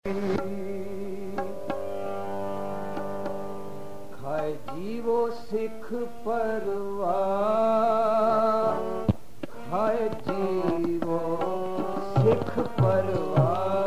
खाए जीवो सिख परवार, खाए जीवो सिख परवार,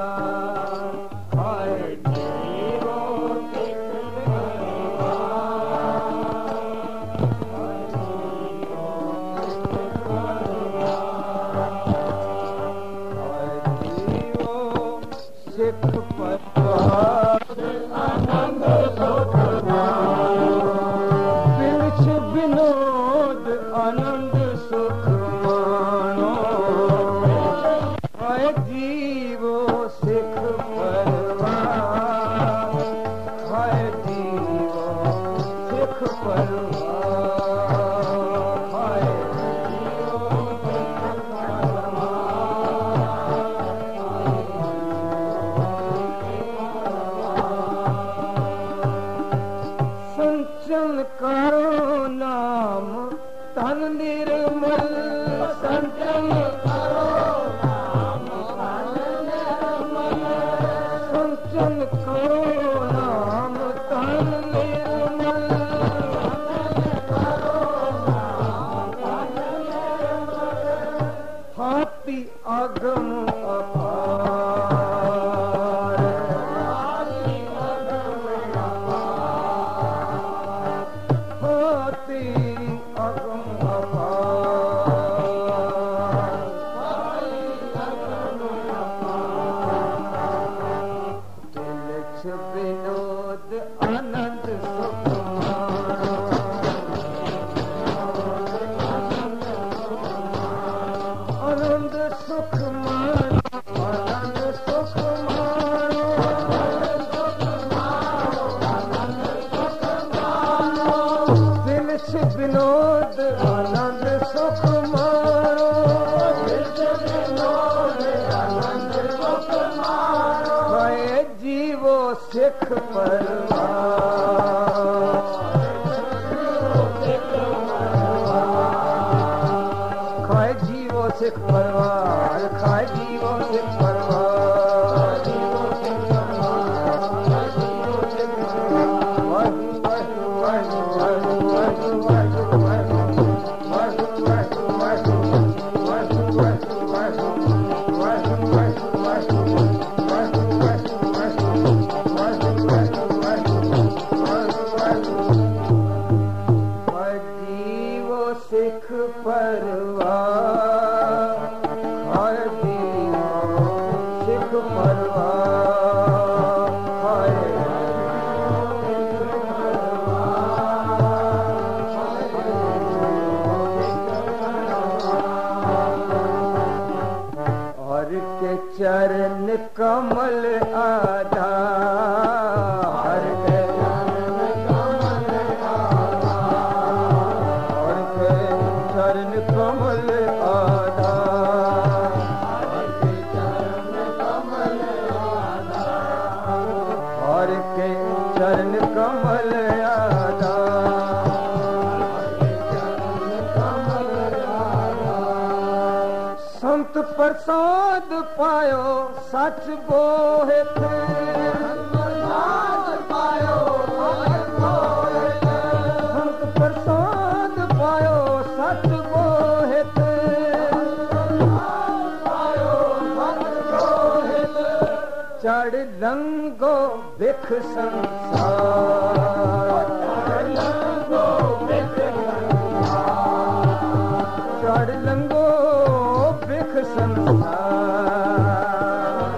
खाए जीवो सिख परवार, खाए जीवो सिख परवार, खाए जीवो सिख परवार, आनंद सुख बिलछ विनोद आनंद सुख मानो, खाए जीवो सिख परवार, खाए जीवो सिख परवार, खाए जीवो सिख संचल करो नाम तन निर्मल, संचल करो नाम तन निर्मल, संचल करो नाम तन निर्मल, करो नाम तन निर्मल, हाथी आगम अपार, हाथी आगम अपार, हाथी आगम अपार, हाथी आगम अपार, तिलछ विनोद आनंद सुख मानो, आनंद सुख मानो, आनंद सुख मानो, आनंद सुख मानो, तिलछ विनोद आनंद सुख मानो, तिलछ विनोद आनंद सुख मानो, खाए जीवो सिख परवार, खाए जीवो सिख परवार, खाए जीवो सिख परवार, जीवो सिख परवार, जीवो सिख परवार, वाहिगुरु वाहिगुरु वाहिगुरु वाहिगुरु वाहिगुरु वाहिगुरु वाहिगुरु वाहिगुरु वाहिगुरु जीवो सिख परवार, खाए जीवो सिख परवार, खाए और के चरण कमल आधार, के चरण कमल आधार, और के चरण कमल आधार, और के चरण कमल आधार, और के चरण कमल आधार, संत प्रसाद पायो सच बोहित, प्रसाद पायो सच बोहित, संत प्रसाद पायो सच बोहित, पायो सच बोहित, चढ़ लंगो बिख संसार, चढ़ लंगो बिख संसार, चढ़ लंगो बिख संसार,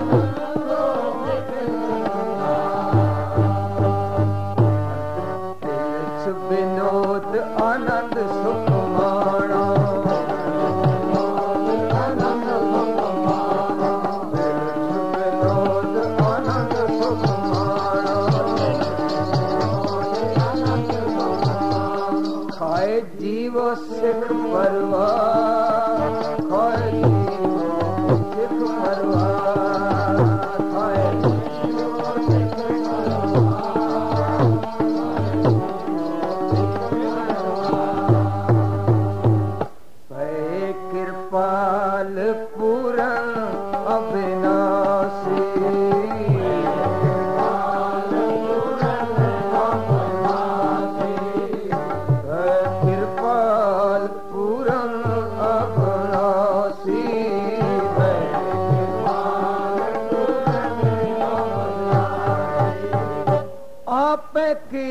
तिलछ विनोद आनंद सुख मानो, आनंद सुख मानो, तिलछ विनोद आनंद सुख मानो, खाए जीवो सिख परवार, खाए जीवो सिख परवार, खाए जीवो सिख परवार, भय कृपाल पूरन अविनाशी, की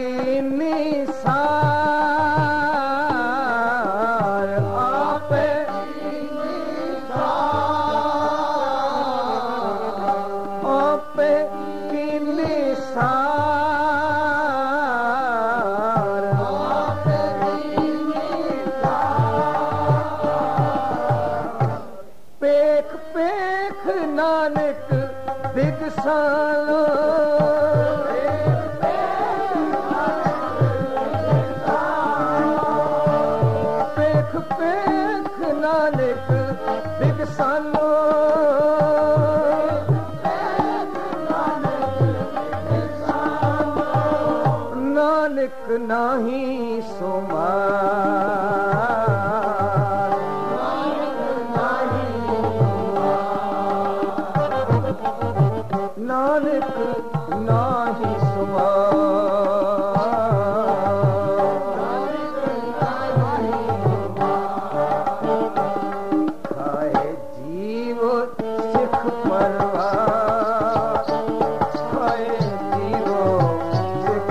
निसार आप आप की निसार पेख पेख नानक बिगसालो पेख पेख नानक बिगसालो नानक नाही सुमार नानक नाही खाए जीव सिख परवार खाए जीव सिख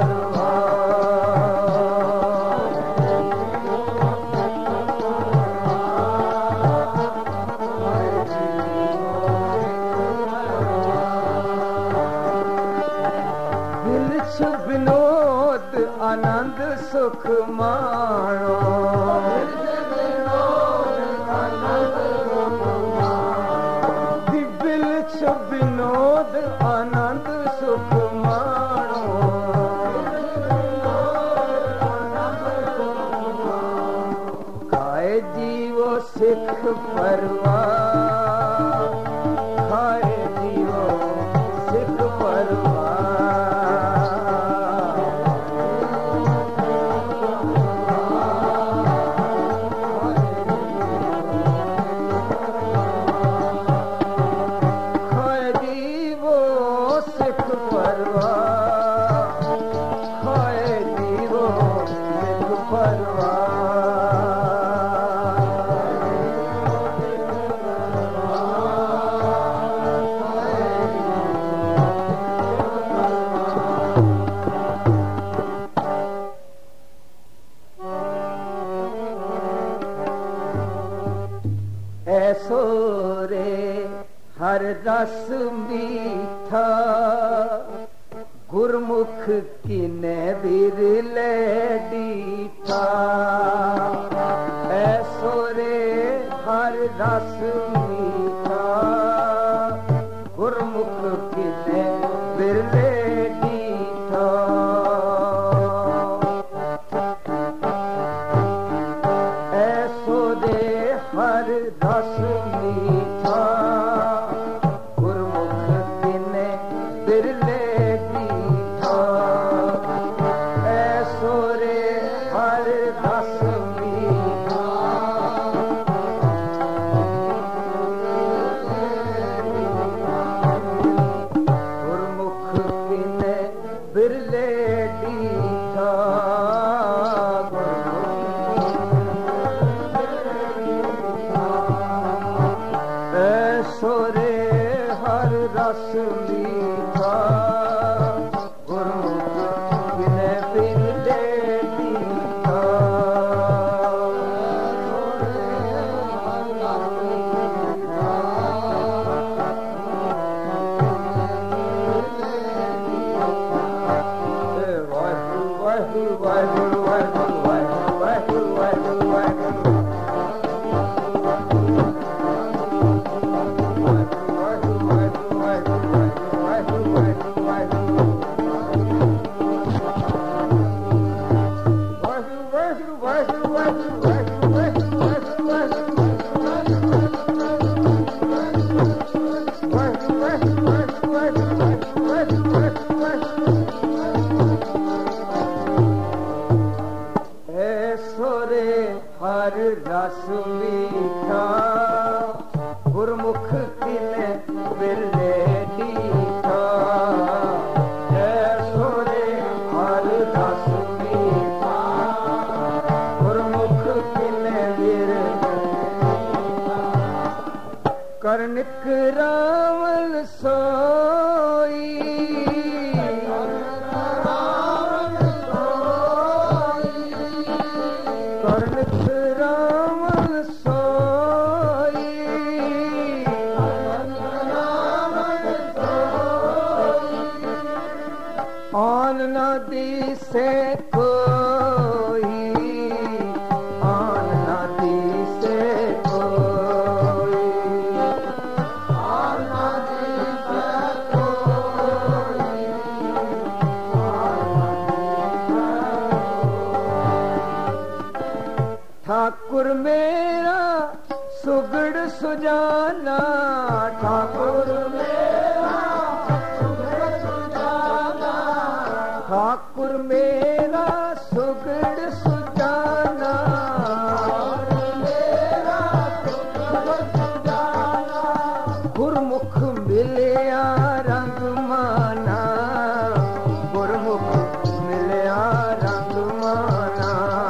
विनोद आनंद सुख माणो दिल विनोद आनंद सुख माणो खाए जीवो सिख परवार खाए जीवो सिख परवार ऐसो रे हर रस मीठा गुरमुख किने बिरले डीठा ऐसो रे हर रस मीठा गुरमुख किने बिरले डीठा ऐसो रे हर रस मीठा गुरमुख किने बिरले डीठा ऐसो रे हर रस मीठा गुरमुख किने बिरले डीठा ऐसो रे हर रस मीठा गुरमुख किने बिरले डीठा वाहिगुरु वाहिगुरु वाहिगुरु वाहिगुरु वाहिगुरु वाहिगुरु हर रस मीठा गुरमुख किने बिरले डीठा आन न दिसे कोई, आन न दिसे कोई, आन न दिसे कोई, ठाकुर मेरा सुगड़ सुजाना, ठाकुर मेरा सुगड़ सुजाना, ठाकुर मेरा सुगड़ सुजाना, मेरा सुगड़ सुजाना, गुरमुख मिलिया रंग माना, गुरमुख मिलिया रंग माना,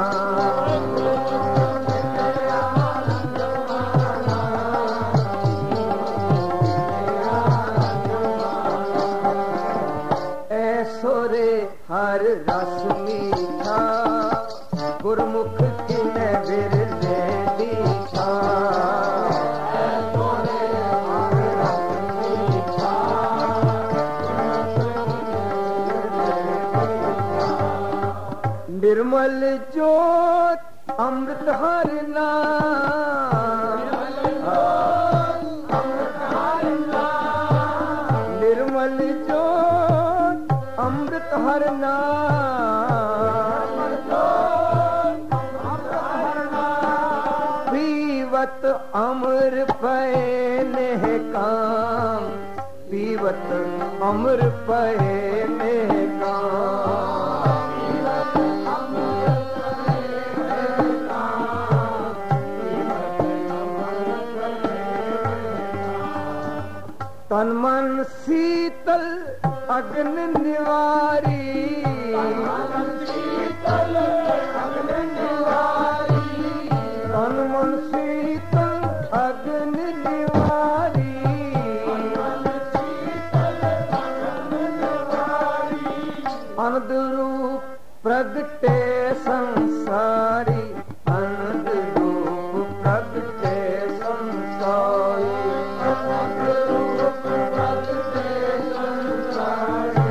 हर रस मीठा गुरमुख किने बिरले दीठा, हर रस मीठा निर्मल ज्योत अमृत हर नाम, निर्मल ज्योत अमृत हर नाम, पीवत अमर पए नेह काम, पीवत अमर पए नेह काम, पीवत अमर पए नेह काम, पीवत अमर पए नेह काम। तन मन शीतल अग्न निवारी, तन शीतल अग्न निवारी, तन मन शीतल अग्न निवारी, तन शीतल अग्न निवारी, आनंद रूप प्रगटे संसारी, आनंद रूप प्रगटे संसारी, आनंद रूप प्रगटे संसारी,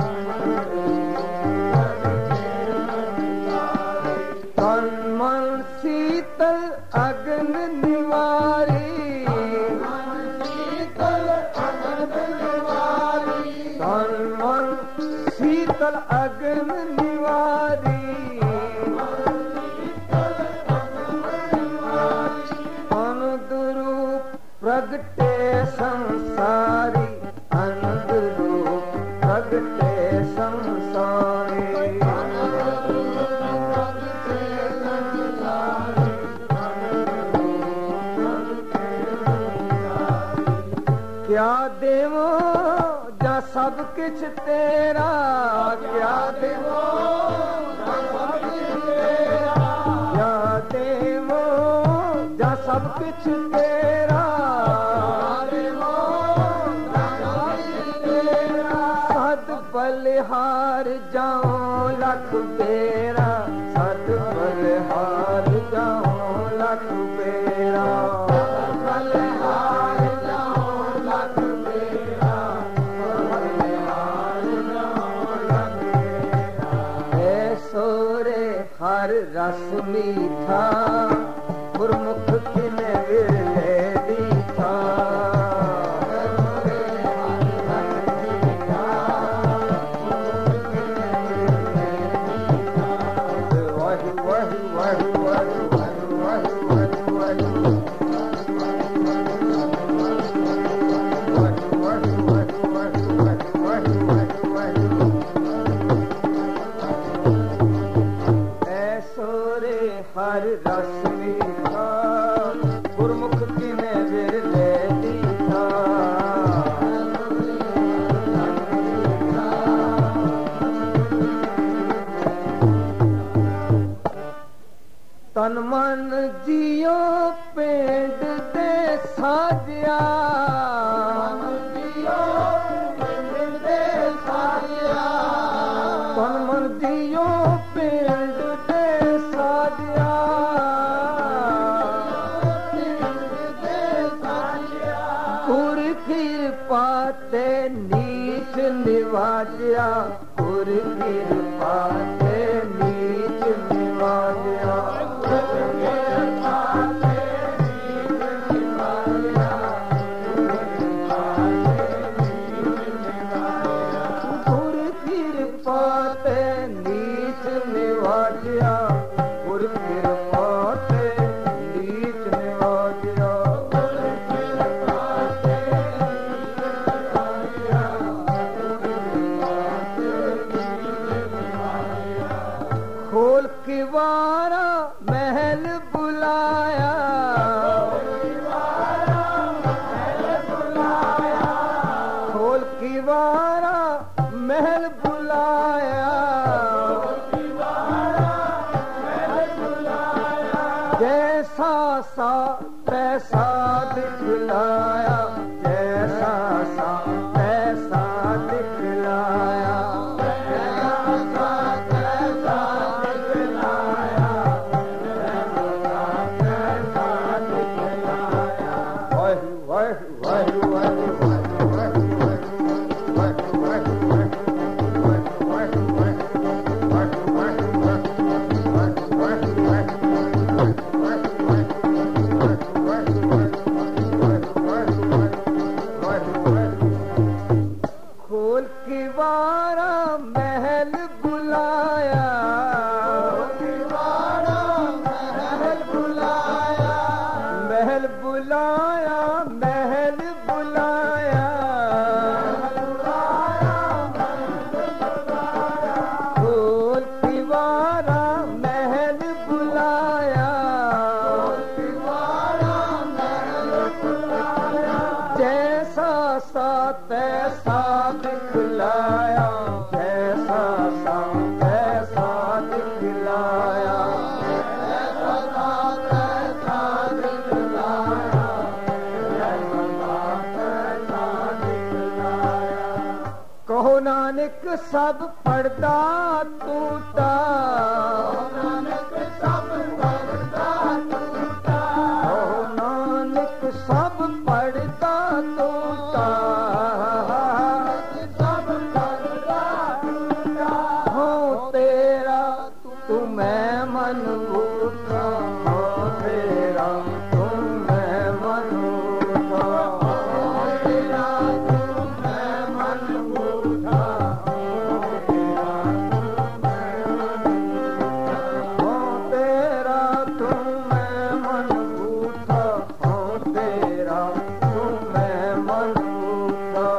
तन मन शीतल अग्न निवारी, शीतल अग्न निवारी, तन मन शीतल अग्न निवारी, आनंद रूप प्रगटे संसारी, आनंद रूप प्रगटे संसारी, क्या देवो जा सब किछ तेरा, क्या देवो जा सब किछ तेरा, क्या देवो जा सब किछ तेरा, देवो जा सब किछ तेरा, सद बलिहार जाऊं लख बेरा, सद बलिहार जाऊं लख बेरा, सद बलिहार जाऊं लख बेरा, बलिहार जाऊं लख बेरा। ऐसो रे हर रस मीठा गुरमुख किने विरले दीठा, हर रस मीठा गुरमुख किने विरले दीठा, तन मन जियो पेंड दे साजिया, तन मन जियो पेंड दे साजिया, गुर कृपा ते नी नीच निवाजिया गुर कृपा ते नीच निवाजिया गुर कृपा ते नीच निवाजिया गुर कृपा ते नीच निवाजिया खोल किवारा महल बुलाया खोल किवारा महल बुलाया जैसा सा तैसा दिखलाया जैसा सा तैसा दिखलाया खोल किवारा महल बुलाया महल बुलाया महल बुलाया महल बुलाया खोल किवारा महल बुलाया जैसा सा तैसा दिखलाया जैसा सा तैसा दिखलाया कहो नानक सब पर्दा टूटा कहो नानक सब पर्दा टूटा हो तेरा तू मैं मन उठा हो तेरा तू मैं मन उठा हो तेरा तू मैं मन उठा हो तेरा तू मैं मन उठा हो तेरा तू मैं मन उठा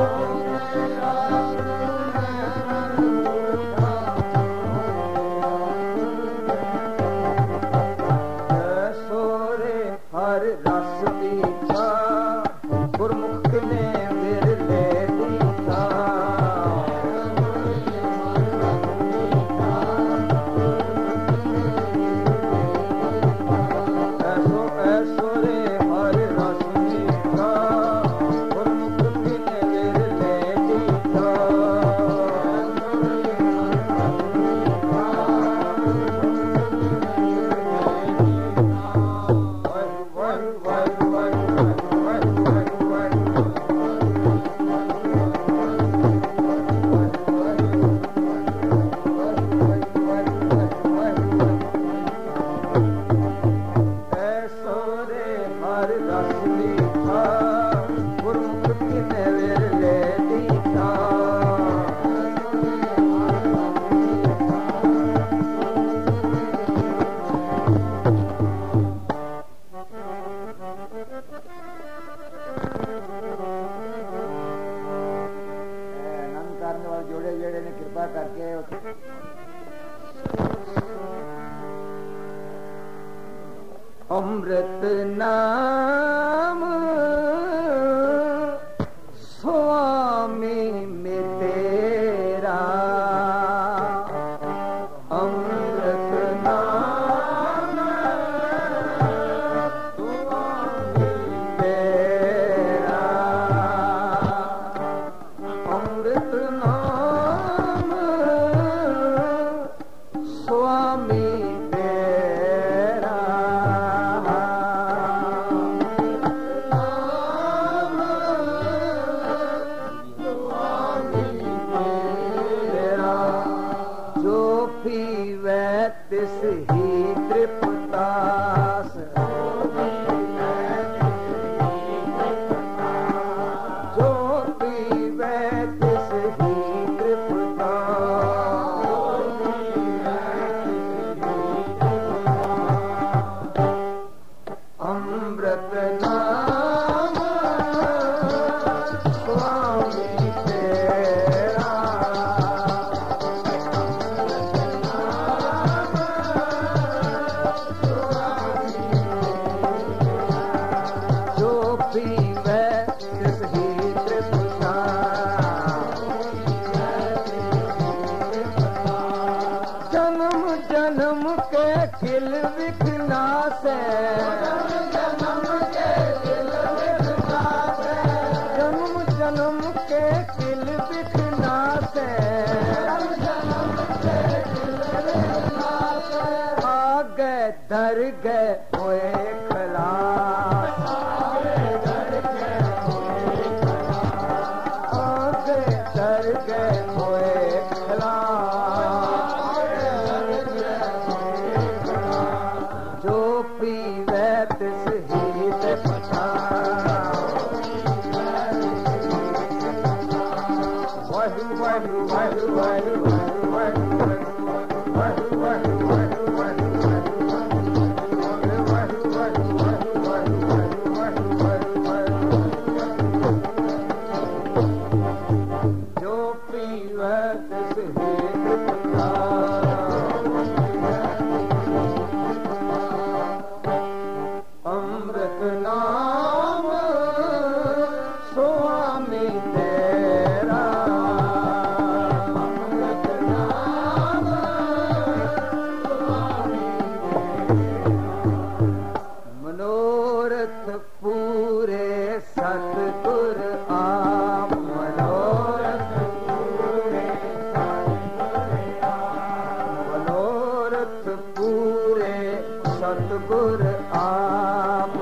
सोरे हर रस दीछा गुरमुख ने विरले दीछा ऐसो रे हर रस दीछा गुरमुख ने विरले दीछा ऐसो रे हर रस दीछा गुरमुख ने विरले दीछा आनंद करने वाले जोड़े जेड़े ने कृपा करके अमृत नाम स्वामी में तेरा अमृत नाम स्वामी तेरा अमृत नाम स्वामी तेरा नाम बिखना से आगे दर गए हुए खलास आगे दर गए हुए खलास जो पीवे तिस ही ते पछा वाहु वाहु वाहु वाहु वाहु वाहु वाहु जो पीवे तिस ही ते पछा अमृत नाम स्वामी तेरा अमृत नाम स्वामी मनोरथ पूरे सतगुर आप मनोरथ पूरे मनोरथ पूरे सतगुर आप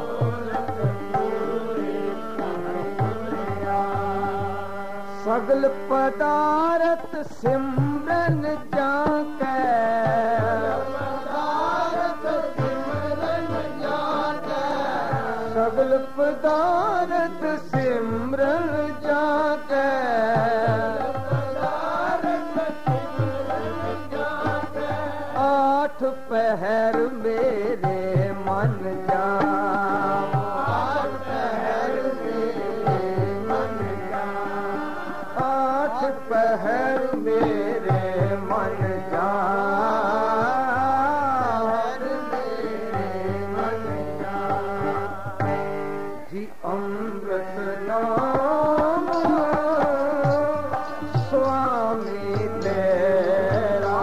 सगल पदार्थ सिमरन जाके सगल पदार्थ सिमरन जाके आठ पहर मेरे मन जा आठ पहर मेरे मन जा आठ पहर मेरे मन जा जी अमृत नाम स्वामी तेरा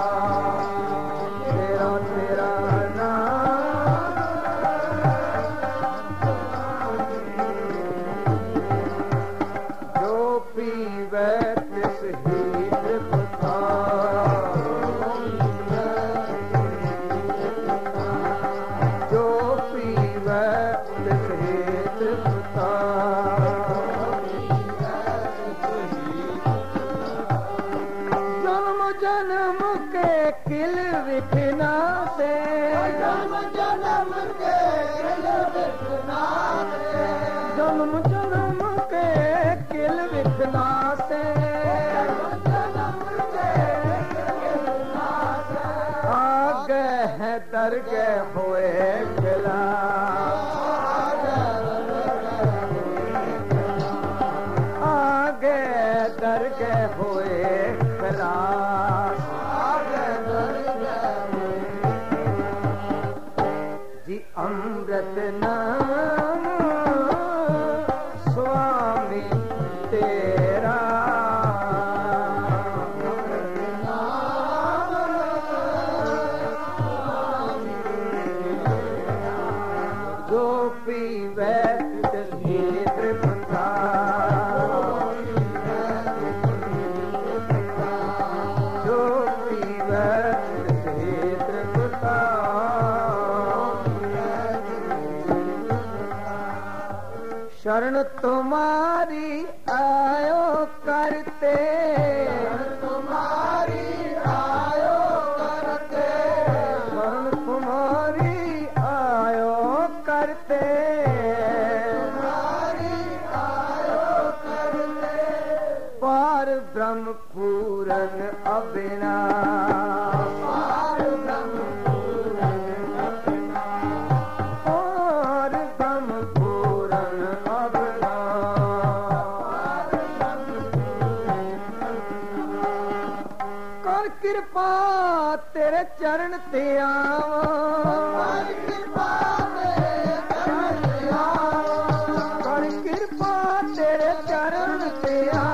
तेरा तेरा नाम जो पीवे तिस ही तृप्ता जो पीवे तिस ही तृप्ता जन्म जन्म के किल विखना से जन्म जन्म के किल विखना से जन्म जन्म के किल विखना से आगे है दरगे हुए खिला आगे दरगे हुए खलास जी अमृत नाम स्वामी तेरा जो पीवे तिस ही तृप्ता जो पीवे तिस ही तृप्ता शरण तुम्हारी आयो करते तुम्हारी आयो करते शरण तुम्हारी आयो करते तुम्हारी आयो करते पार ब्रह्म पूरन अविनाश पार ब्रह्म पूरन अविनाश पार ब्रह्म पूरन कर कृपा तेरे चरण ते आवा कर कृपा तेरे चरण ते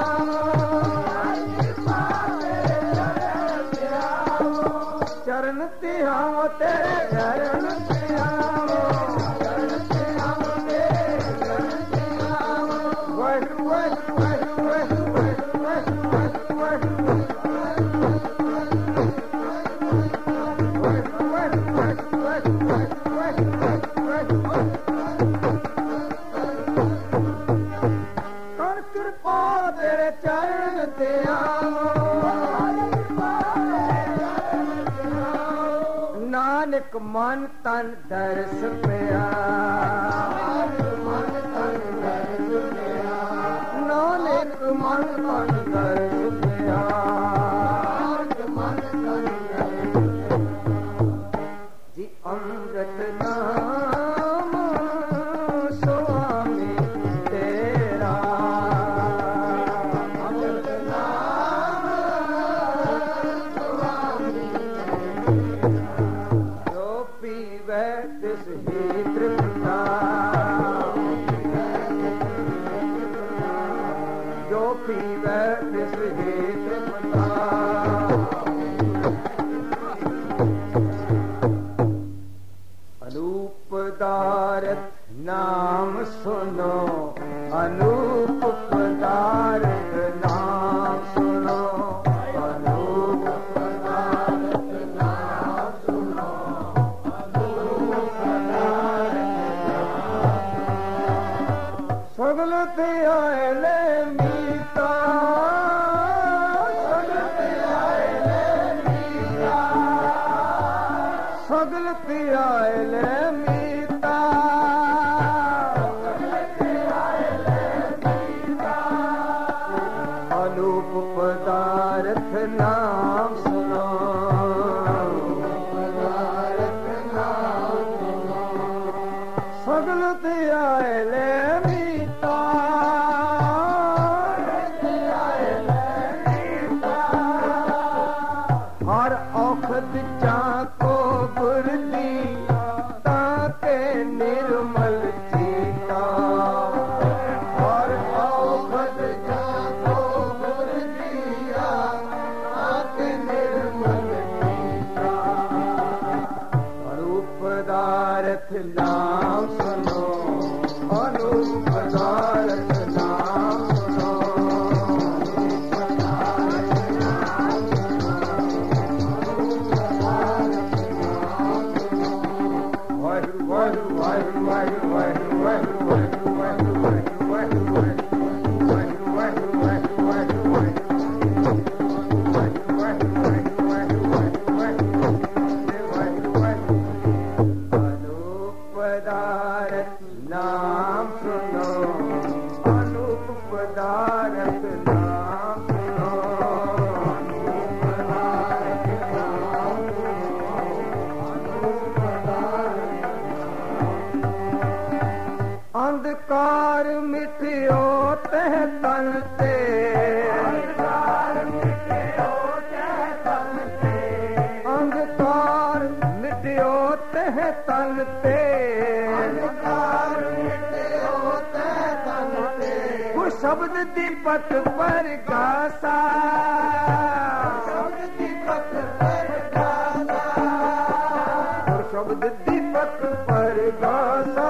आवा चरण ते आवा तेरे चरण ते आवा वह वह वह वह ते नानक मन तन दर्श पिया नानक मन तन दर्श पिया जी अमृत नाम स्वामी तेरा अमृत नाम स्वामी जो पीवे तिस ही तृप्ता जो पीवे तिस ही तृप्ता अनूप पदारथ नाम सुनो अनूप पदारथ नाम सुनो अनूप पदारथ नाम सुनो अनूप पदारथ सगल ते आयले मीता सगल ते आयले मीता सगल ते आयले मीता अनूप पदारथ नाम सुनो पदारथ नाम सुनो सगल ते आयले मीता हर औखद चाको गुर दी ताके निर्मल चीता हर औखद चाको गुर दिया ताके निर्मल चीता अनूप पदारथ नाम सुनो अनूप पदारथ नाम सुनो पदारथ नाम सुनो अनूप पदारथ नाम सुनो अनूप पदारथ नाम सुनो अनूप पदारथ अंधकार मिटियो तह तन ते अंधकार मिटियो तह तन ते अंधकार मिटियो तह तन ते शब्द दीपक पर गासा शब्द दीपक पर गासा शब्द दीपक पर गासा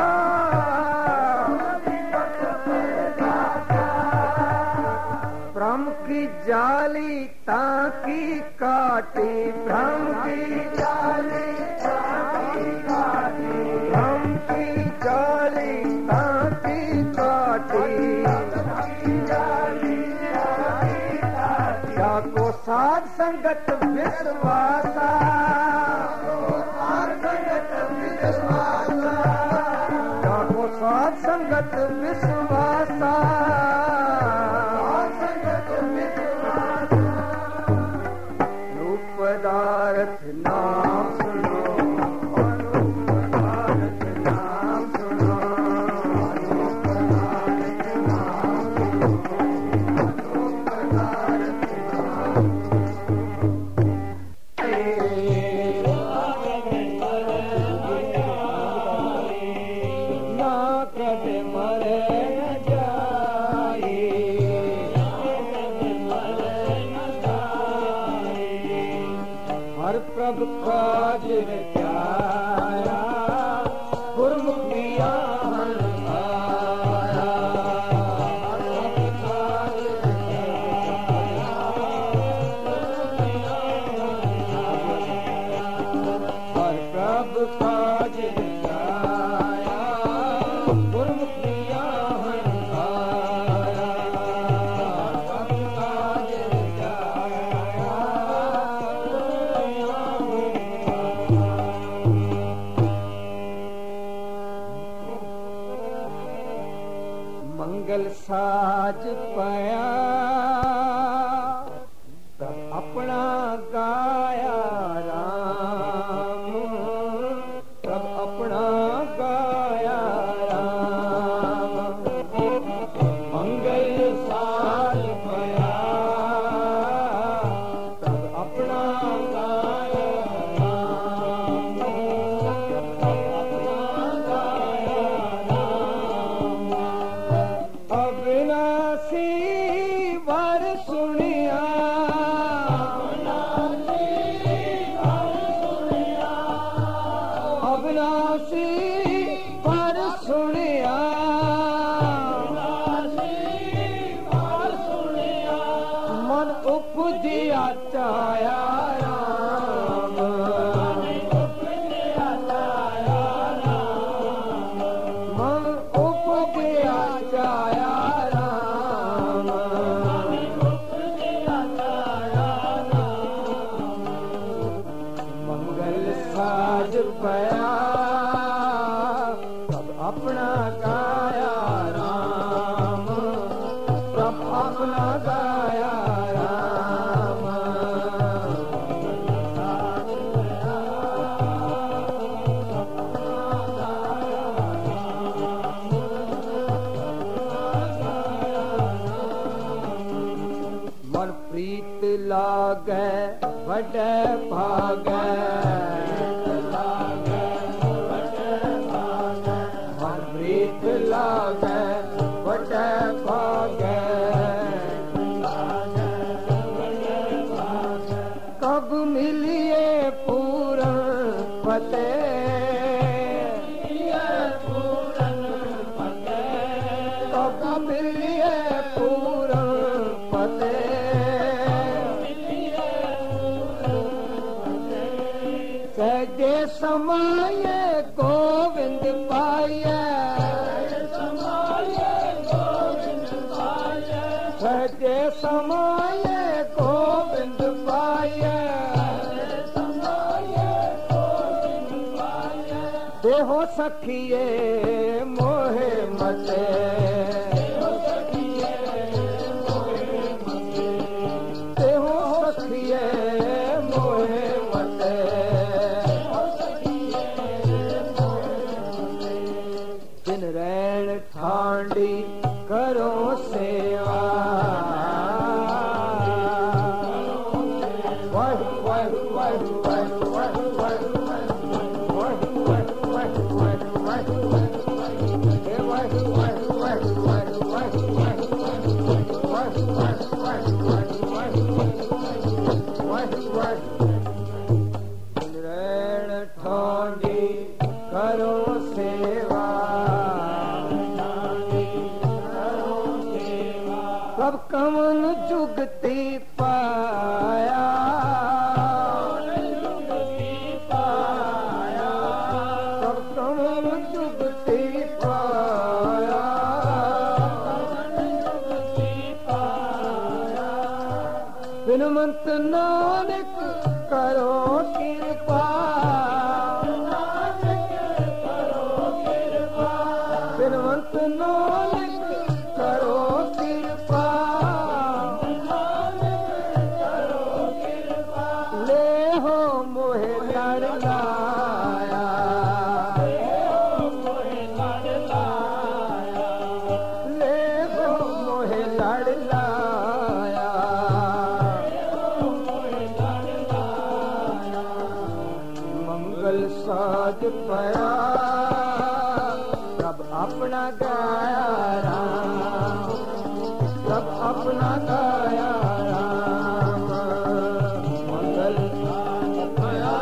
ब्रह्म की जाली ताकी काटी ब्रह्म की जाली ताकी काटी ब्रह्म की जाली ताकी काटी को साध संगत विश्वासा को साध संगत विश्वासा रूप पदारथ नाम सुनो अनूप पदारथ नाम सुनो अनूप पदारथ नाम प्रभु काज रचाया गुरमुखिया प्रभु काज रचाया गुरमुखिया सुनिया अविनाशी पर सुनिया मन उपजिया चाया राम मन उपजिया चाया राम मंगल साज पया सब अपना गाया राम सब अपना गाया राम मन प्रीत लागे बड़े भागे मन प्रीत लागे बड़े भागे कब मिलिए पूरन फतेह कब मिलिए पूरन सहजे समय गोविंद पाए सहजे समय गोविंद पाए देहो सखिए मोहे मते देहो सखिए मोहे मते दिन रैन ठांडी करो सेवा वाहु वाहु वाहु वाहु वाहु वाहु वाहु वाहु वाहु वाहु हे वाहु वाहु वाहु वाहु वाहु वाहु वाहु वाहु वाहु दिन रैन ठांडी करो सेवा सब कमन जुगती पाया सब कमन जुगती पाया बिनमंत नानक करो कृपा बिनमंत नानक करो कृपा ले हो मोहे लड़ लाया ले हो मोहे लड़ लाया मंगल साज पया सब अपना गाया राम सब अपना गाया राम मंगल साज पया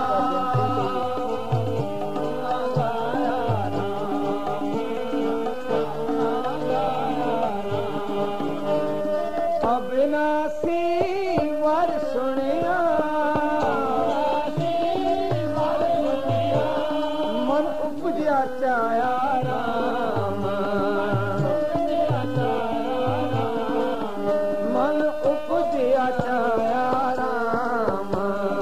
अविनाशी वर सुनिया मन उपजिया चाया राम मन उपजिया चाया राम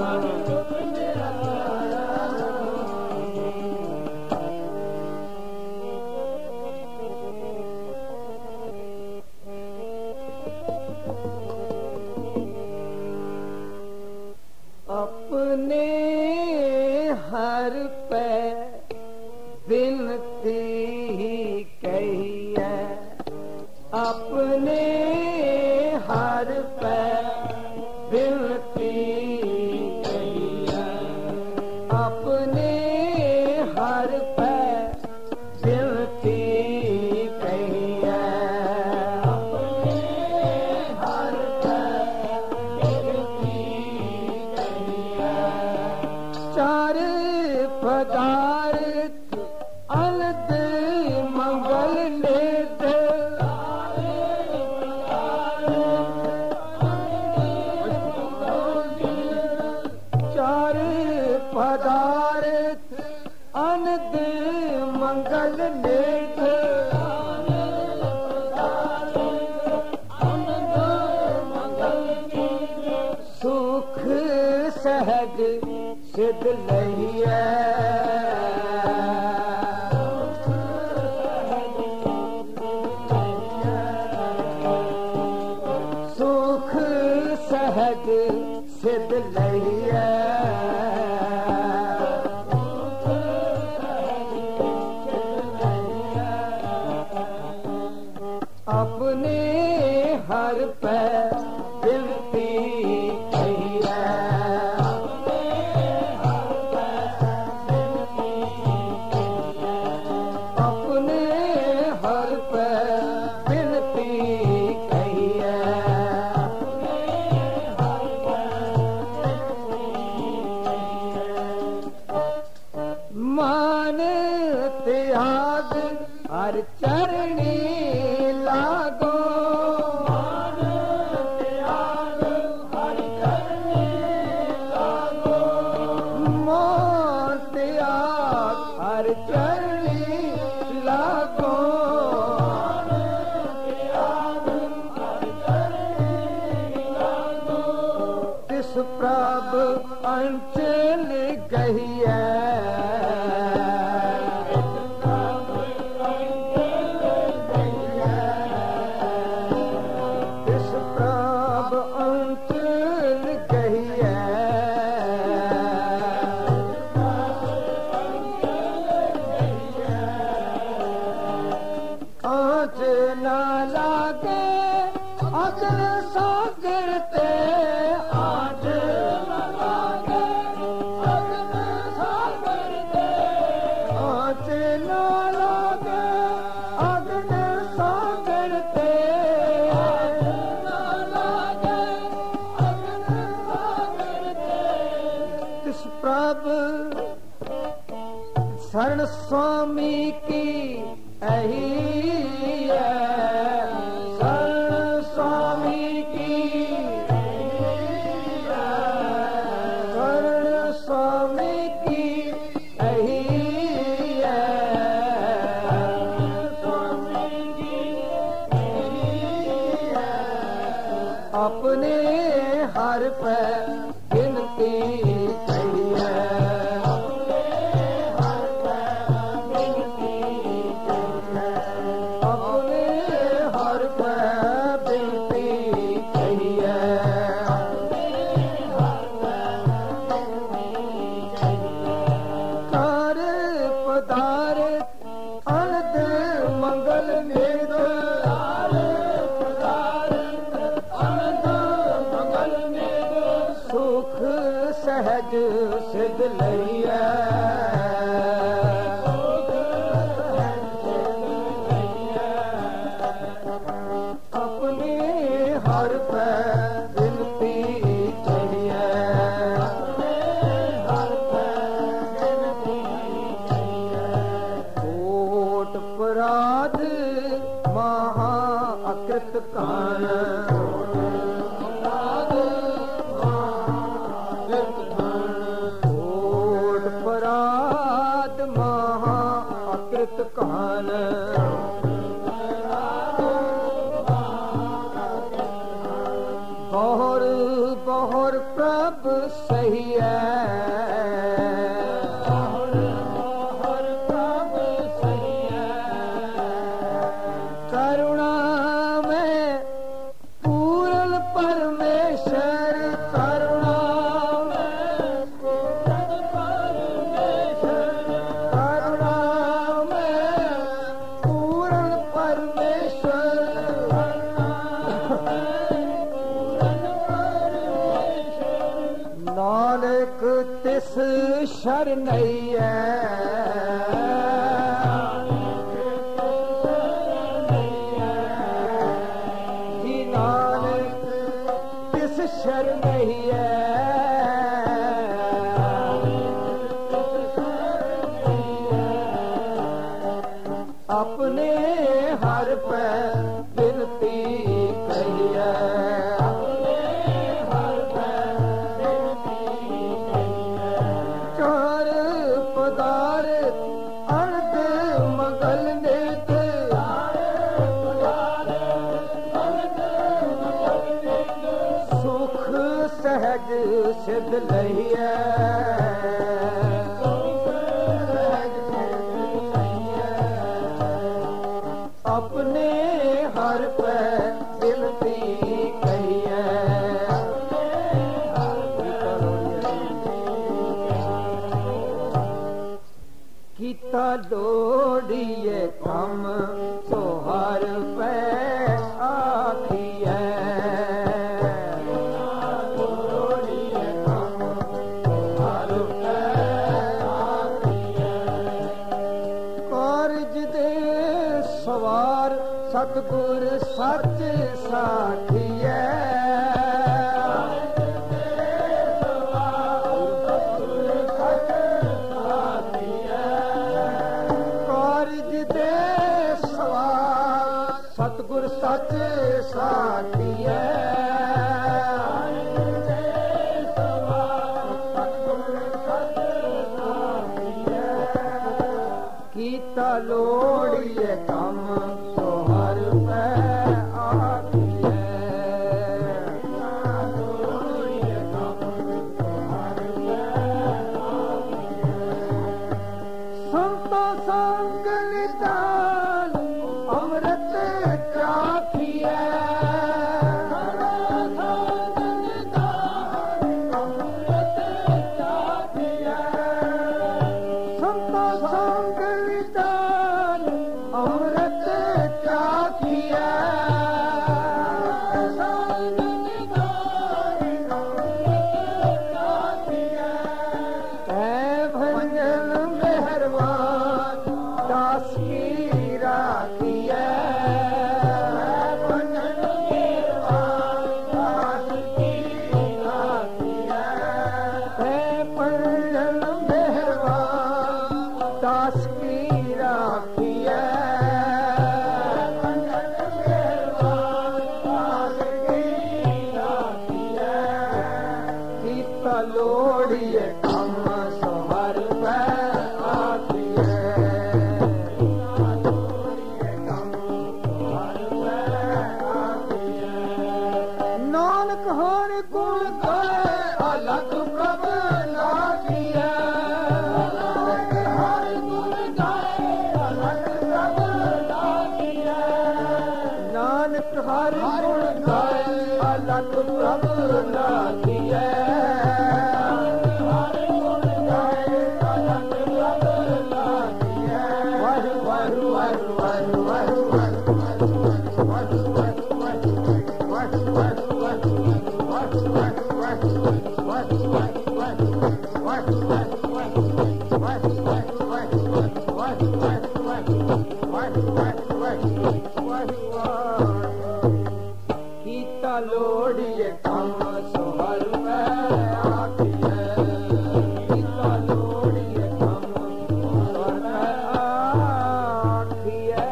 अपने हर पे बिनती कही है अपने हर पे बिनती कही है अपने हर पे बिनती कही है अपने हर पे सिद्ध लहिया सुख सहज सिद्ध लहिया अपने हर पे बिनती कहिए अपने हर पे बिनती कहिए मान त्याग हर चरणी लागो मान त्याग हर चरणी लागो मान त्याग हर चरणी लागो मान त्याग हर चरणी लागो तिस प्रभ अंचल गहिया शरण स्वामी की अही शरण स्वामी की शरण स्वामी की अही स्वामी की अपने हर पे गिनती कहिए सहज सिद्ध लहिया अपने हर पे बिनती कहिए कोट अपराध महा अकृत कान कान बहुर बहुर प्रभ सही बहुर प्रभ सही करुणा में पूर्ण परमेश्वर करुणा नानक तिस शरणैया जी नानक तिस शरणैया अपने हर पे बिनती कहिए ਸੁਖ ਸਹਿਜ ਸਿਧ ਲਈਐ ਆਪਣੇ ਹਰ ਪੈ ਬਿਲਤੀ ਕਹੀਐ ਕੀਤਾ ਲੋੜੀਏ ਕੰਮ ਸੋ ਹਰ ਪੈ ਆਖੀਐ ਲੋੜੀਏ ਕੰਮ ਸੋ ਹਰ ਪੈ ਆਖੀਐ ਕਾਰਜ ਦੇ ਸਵਾਰ ਸਤਿਗੁਰ ਸੱਚ ਸਾਖੀਐ ਸਤਿਗੁਰ ਸੱਚ ਸਾਖੀਐ ਕੀਤਾ ਲੋੜੀਏ ਕੰਮ ਸੋ ਹਰ ਪੈ ਆਖੀਐ ਲੋੜੀਏ ਕੰਮ ਸੋ ਹਰ ਪੈ ਆਖੀਐ ਸੰਤੋ ਸੰਗ ਨਿਦਾਨ ਅੰਮ੍ਰਿਤ ਚਾਖੀਐ ਲੋੜੀਏ ਕੰਮ ਸੋ ਹਰ ਪੈ ਆਖੀਐ ਲੋੜੀਏ ਕੰਮ ਸੋ ਹਰ ਪੈ ਆਖੀਐ ਨਾਨਕ ਹਰ ਗੁਣ ਗਾਏ ਅਲਖ ਪ੍ਰਭ ਲਾਗੀਐ ਨਾਨਕ ਹਰ ਗੁਣ ਗਾਏ ਅਲਖ ਪ੍ਰਭ ਲਾਗੀਐ ਨਾਨਕ ਹਰ ਗੁਣ ਗਾਏ ਅਲਖ ਪ੍ਰਭ ਲਾਗੀਐ ਕੀਤਾ ਲੋੜੀਏ ਕੰਮ ਸੋ ਹਰ ਪੈ ਆਖੀਐ ਕੀਤਾ ਲੋੜੀਏ ਕੰਮ ਸੋ ਹਰ ਪੈ ਆਖੀਐ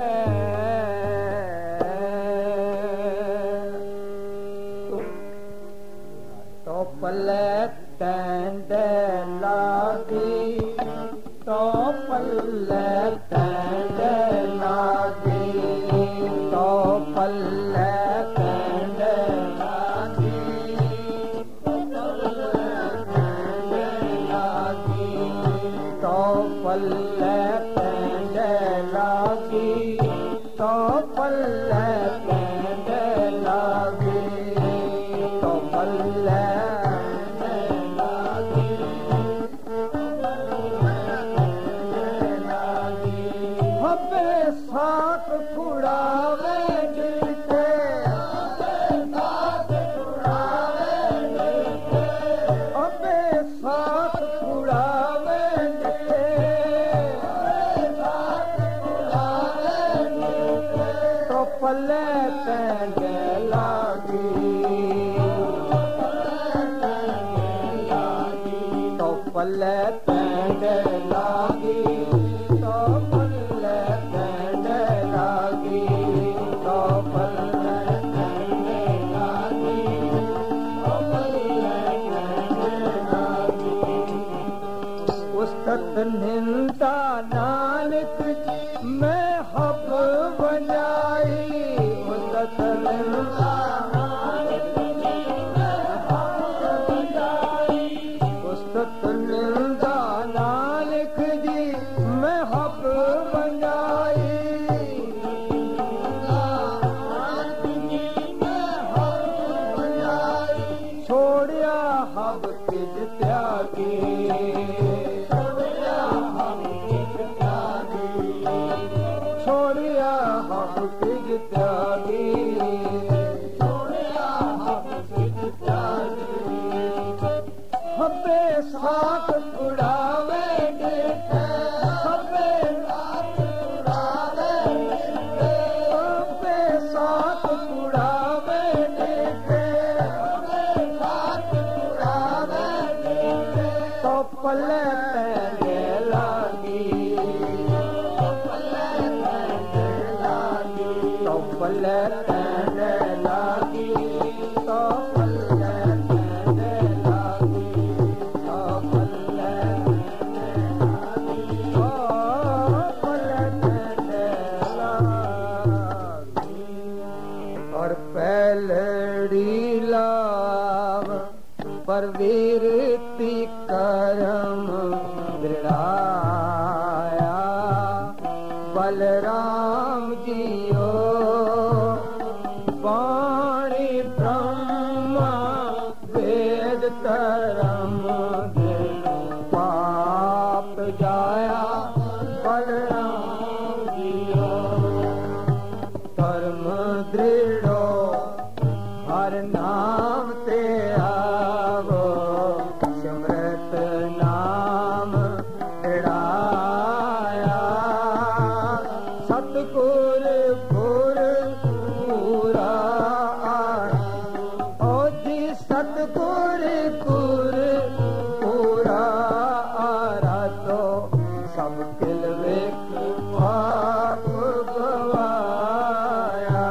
ਤੋ ਪੱਲੇ ਟੈਂਡ ਲਾਗੀ ਤੋ ਪੱਲੇ ਟੈਂਡ ਲਾਗੀ ਤੋ ਪੱਲੇ ਟੈਂਡ ਲਾਗੀ ਤੋ ਪੱਲੇ ਟੈਂਡ ਲਾਗੀ ਤੋ ਪੱਲੇ ਟੈਂਡ ਲਾਗੀ ਤੋ ਪੱਲੇ ਸਾਥ ਛੁੜਾਵੇ ਜਿੱਥੇ ਸਾਥ ਛੁੜਾਵੇ ਜਿੱਥੇ ਅਬੇ ਸਾਥ ਛੁੜਾਵੇ ਜਿੱਥੇ ਸਾਥ ਛੁੜਾਵੇ ਜਿੱਥੇ ਤੋ ਪੱਲੇ ਪੈਂਡ ਲਾਗੀ ਤੋ ਪੱਲੇ ਪੈਂਡ ਲਾਗੀ ਨਿੰਦਾ ਨਾਨਕ ਮੈਂ ਹੱਬ ਵਜਾਈ ਉਸਤ ਨਿੰਦਾ ਨਾਨਕ ਮੈਂ हम किज त्यागी, छोड़िया हम किज त्यागी, छोड़िया हम किज त्यागी, छोड़िया हम किज त्यागी। हबे साथ उड़ावे देखे, हबे साथ उड़ावे देखे, हबे साथ उड़ावे देखे, हबे साथ उड़ावे देखे, तो पल्ले पैने लागी, तो पल्ले पैने लागी, तो पल्ले पैने लागी, तो पल्ले पैने लागी, तो पल्ले पैने लागी, तो पल्ले पैने लागी। और पैलड़ी लाव पर वीरती करम दृढ़ाया, बलराम जियो वाणी ब्रह्मा वेद तरम पाप जाया, बलराम जियो धर्म दृढ़ो हर नाम ते आवो, सिमरत नाम दृढ़ाया, सतगुर गुर पूरा ओ जी, सतगुर गुर पूरा आरा, तो सब किल वेख पाप गवाया,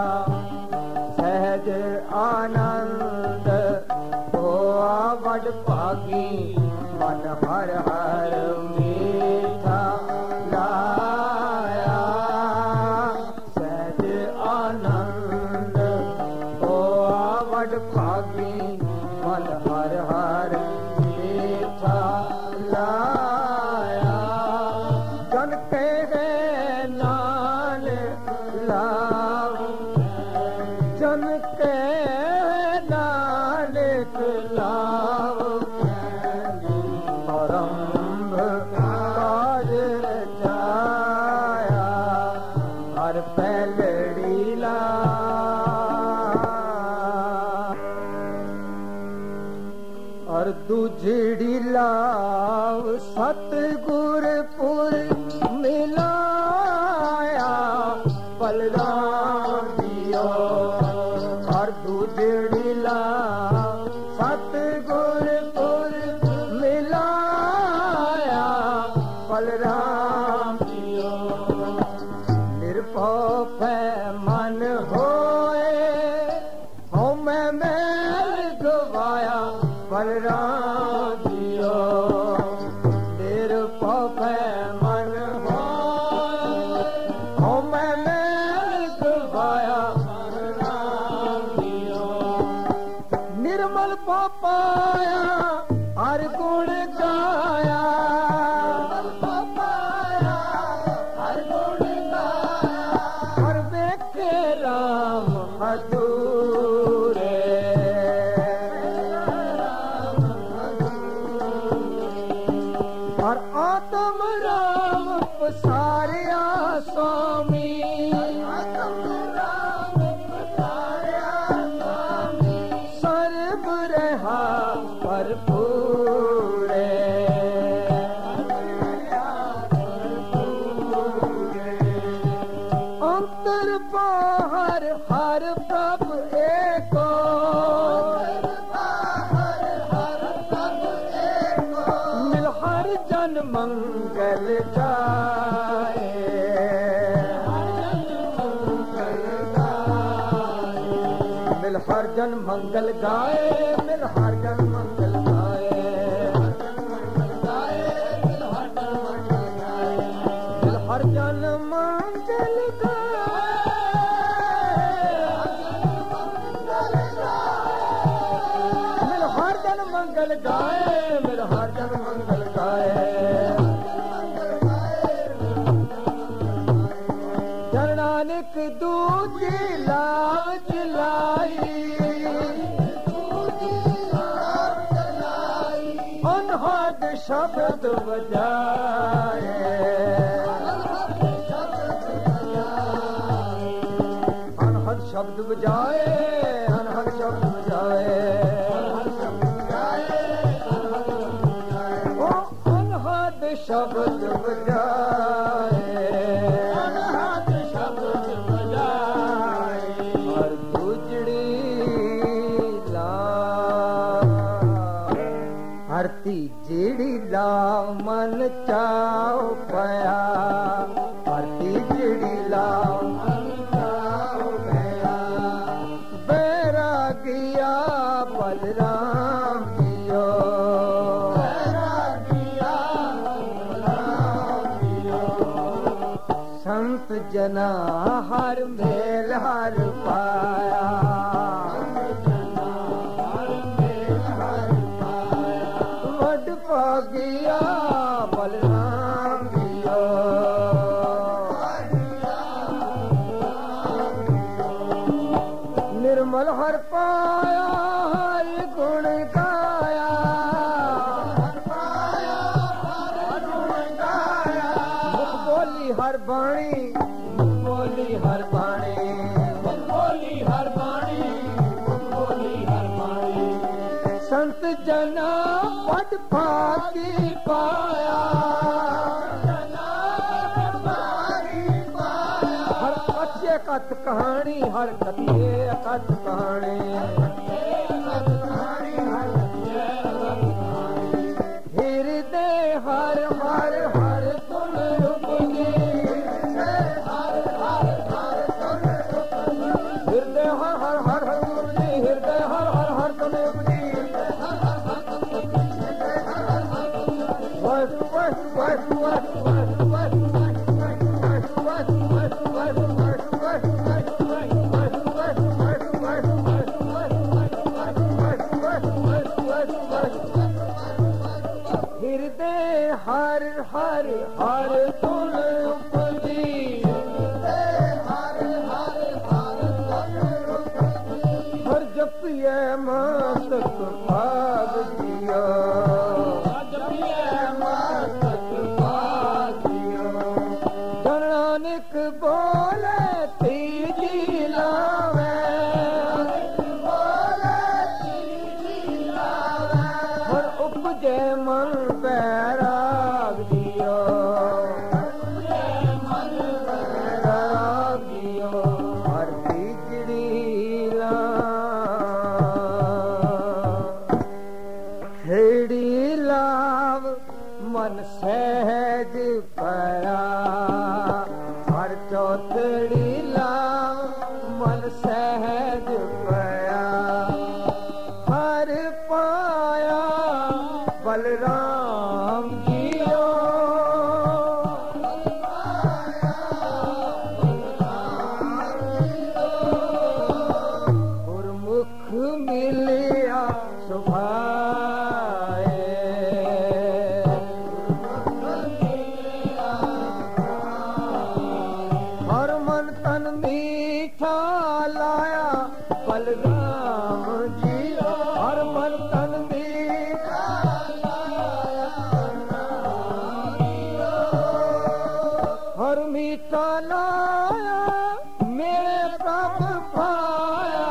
सहज आनंद होआ वड भागी, मन हर हर मीठा लाया, सहज आनंद होआ वड भागी, मन हर हर मीठा लाया, जन कहे नानक लाओ, जन के नानक लाओ, आरंभ काज रचाया, हर पैलड़ी ला, और दूजड़ी लाव सतगुर पुर मिलाया, बलराम जियो और दूजड़ी लाव सतगुर पुर मिलाया, बलराम जियो निर्भव मन होए, हो मैं मैल गवाया, बलराम जियो निर्भव मन होए, हो मैं मैल गवाया, बलराम जियो निर्मल पाया, हर गुण गाया, पाया हर गुण गाया, और वेखे राम अधूरे, और आत्म राम पसारिया स्वामी, आत्म राम पसारिया स्वामी, सर्व रहा भरपूरे, अंतर बाहर हर प्रभु एको, मिल हर जन मंगल जाए, मिल हर जन मंगल गाए, मिल हर जन मंगल गाए, मिल हर जन मंगल गाए, मिल हर जन मंगल गाए, मिल हर जन मंगल गाए, नानक दूजी लाव चलाई, दूजी लाव अनहद शब्द बजाए, अनहद शब्द बजाए, अनहद शब्द बजाए, ओ अनहद शब्द बजाए, अनहद शब्द बजाए, हर गुजड़ी ला हरती जेड़ी ला मन चाओ पया, हरती जेड़ी ला मन चाओ पया, बैरागिया बलराम जियो, बैरागिया बलराम जियो, संत जना हर मेल हर पाया, गया बलराम जियो, निर्मल हर पाया हर गुण गाया, मुख बोली हर बाणी, मुख बोली हर बाणी, मुख बोली हर बाणी, मुख बोली हर बाणी, संत जना पद भागी पाया, हर अच्छे कथ कहानी, हर कथिए कथ कहानी, हृदय हर हर हर तुम रूपी, हृदय हर हर हर हर मुरली, हृदय हर हर हर तुम रूपी, हृदय हर हर हर तुल उपजी, हर जपिए मस्तक भाग दिया, नानक बोले तीजी लावे, हर उपजे मन बैराग दियो, बैराग दियो, हर तीजड़ी ला खेड़ी लाव मन सहज पया, चौथड़ी लाव मन सहज पया, हर पाया बलराम जियो, गुरमुख मिलिया सुभाए, मीठा लाया बलराम जियो, हर मन तन मीठा लाया बलराम जियो, हर मीठा लाया मेरे प्रभ पाया,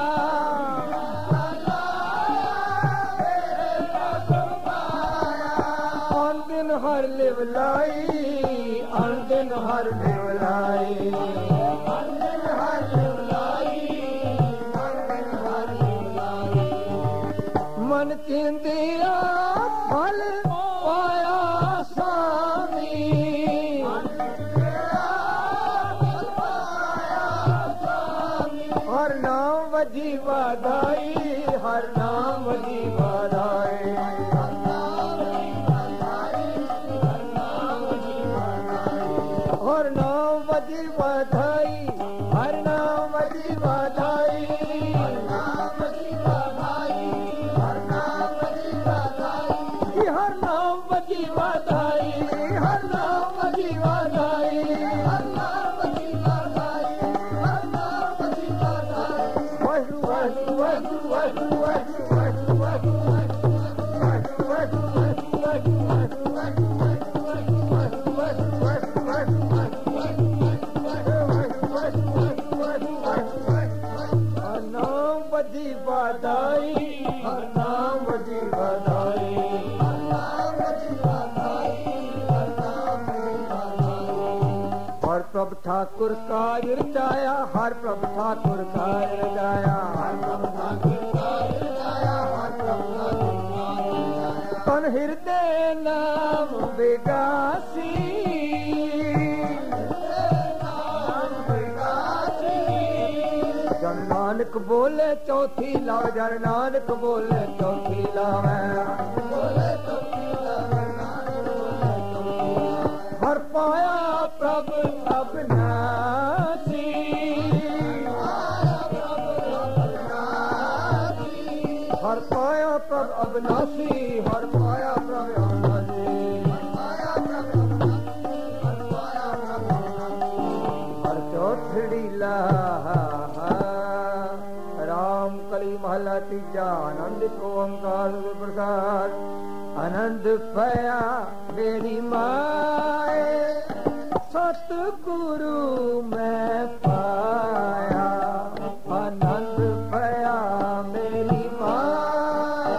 अन दिन हर लिवलाई, अन दिन हर लिवलाई, मन चिंदिया फल पाया स्वामी, हर नाम वजी बधाई, हर नाम वजी बधाई, हर नाम वजी बधाई, हर नाम वजी बधाई, हर नाम वजी बधाई, हर नाम वजी बधाई, हर नाम वजी बधाई, हर नाम वजी बधाई, हर नाम वजी बधाई, हर नाम वजी बधाई, वाहु वाहु वाहु वाहु वाहु वाहु वाहु वाहु वाहु वाहु ठाकुर का रचाया, हर प्रभु ठाकुर का रचाया, तन हृदय नाम विगासी, जन नानक बोले चौथी लाव, जन नानक बोले चौथी लावे, हर पाया प्रभु अविनाशी, हर पाया प्रभु अविनाशी, हर पाया प्रभु अविनाशी, हर चौथड़ी ला राम कली महला तीजा, आनंद को ओंकार प्रसाद, आनंद पया मेरी माए, सतगुरु मैं पाया, आनंद पया मेरी माए,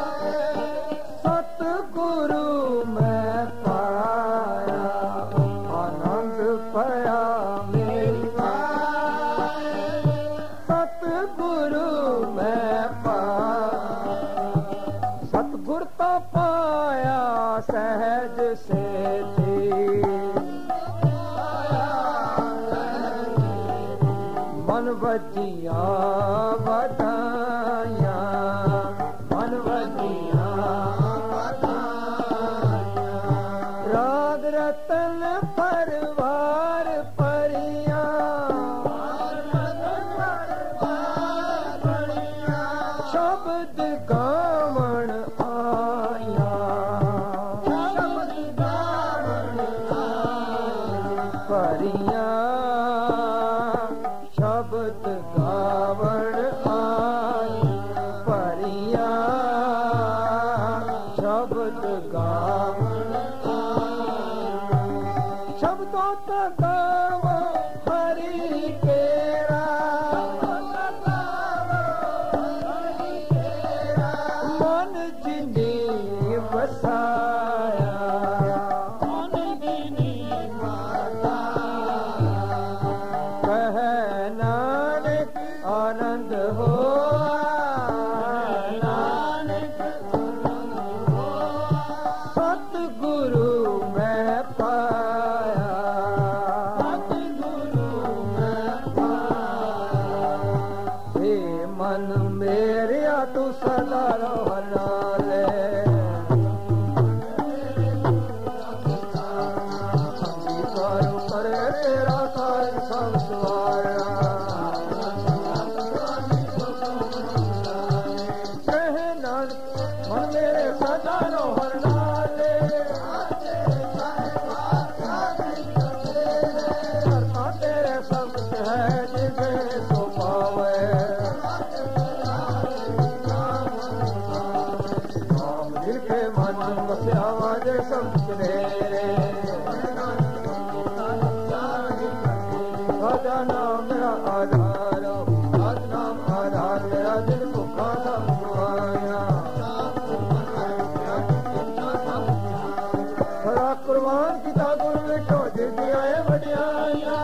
सतगुरु मैं पाया, आनंद पया मेरी माए, सतगुरु मैं पाया, सतगुरु तो पाया सहज से थी, मन वजिया बधाइया, मन वजिया राग रतन परवार परिया, शब्द गावण आया, परिया शब्द गावण आया, परिया शब्द गावण आया, शब्दों तक गावो हरि केरा, मन जिनी बसाया, कह नानक आनंद हो, नानक सतगुरु मैं पाया, सतगुरु मैं पाया, हे मन मेरे तू सदा रहना ले, अंगीकार करे तेरा कार्य सब सवारा, कह नानक मन मेरे सदा रहना ले, करता तेरे सब है जिसे तो पावे, राम दिल के मन बसे आवाज सब तेरे, राजा नाम मेरा आधार, राज नाम आधार, मेरा दिल भूखा सब आया, खरा कुर्बान किता गुरु बेटो जिंदी आए बढ़िया,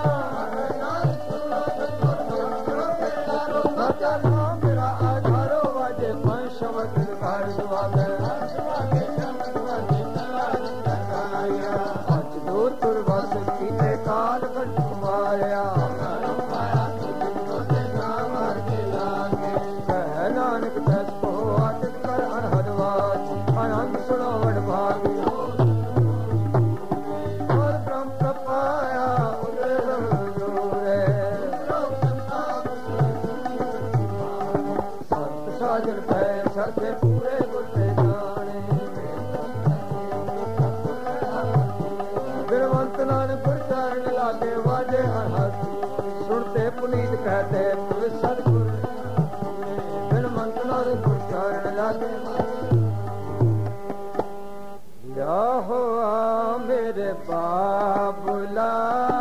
राजा नाम मेरा आधार, वाजे पंच शब्द घर दुआगे, अच दूर तुरबस कीते काल कट माया, कह नानक दस को आदित कर अनहदवाज, आनंद सुनो वडभागी, और ब्रह्म प्रपाया उदय जोरे, सत साजन पैर सरसे पूरे गुरते जाने, बिरवंत नानक चरण लागे वाजे अनहद, सुनते पुनीत कहते तुझ सदगुरु, बिरवंत नानक चरण लागे, या हुआ मेरे बाबुला